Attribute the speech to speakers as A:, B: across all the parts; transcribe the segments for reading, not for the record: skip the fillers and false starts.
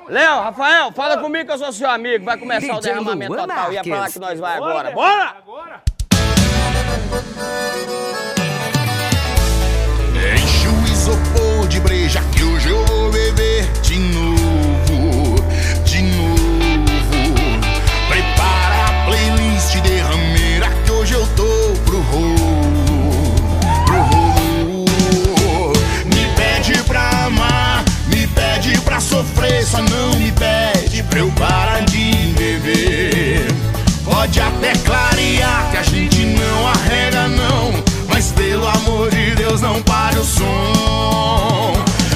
A: Léo, Rafael, fala comigo que eu sou seu amigo. Vai começar o derramamento total. E é pra lá que nós vai agora. Bora!
B: Enche o isopor de breja que hoje eu vou beber de novo, de novo. Prepara a playlist derrameira que hoje eu tô pro rolo, pro rolo. Me pede pra amar, me pede pra sofrer, só não me pede pra eu parar de beber. Pode até clarear que a gente não arrega não, mas pelo amor de Deus não pare o som.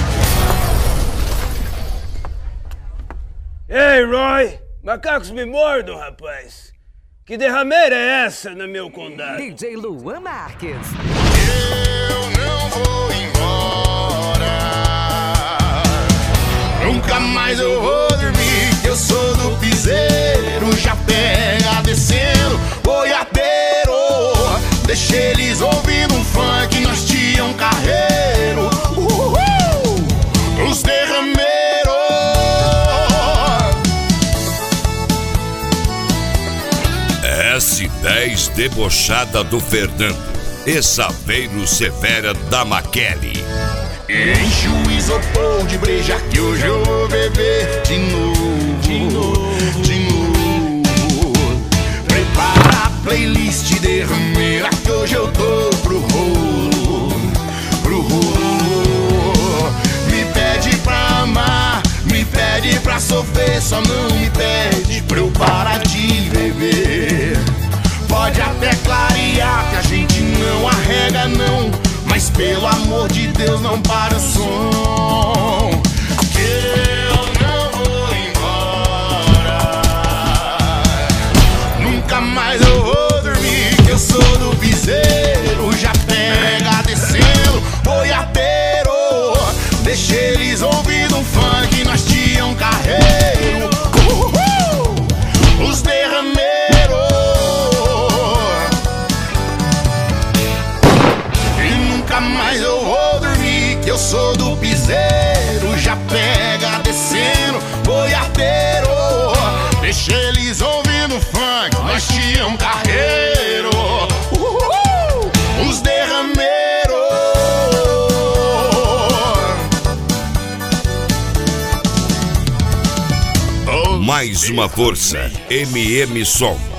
C: Ei, Roy! Macacos me mordam, rapaz! Que derrameira é essa no meu condado?
D: DJ Luan Marques.
B: Eu não vou embora, nunca mais eu vou dormir, que eu sou do piseiro, já pega descendo, boiadeiro. Deixa eles ouvindo um funk, nós tinha um carreiro. Os derrameiros.
E: S10 debochada do Fernando e Saveiro Severa da Maquele.
B: Enche o isopor de breja que hoje eu vou beber de novo, de novo, de novo. Prepara a playlist derrameira que hoje eu tô pro rolo, pro rolo. Me pede pra amar, me pede pra sofrer, só não me pede pra eu parar de beber. Pode até clarear que a gente não arrega não, mas pelo amor de Deus não para o som. Que eu não vou embora, nunca mais eu vou dormir, que eu sou do piseiro, já pega descendo, boiadeiro. Deixa eles ouvindo um funk, nós tinha um carreiro. Os derrameiros. Mas eu vou dormir, que eu sou do piseiro, já pega descendo, boiadeiro. Deixa eles ouvindo funk, nós tinha um carreiro. Os derrameiros.
E: Mais uma força, MM Som.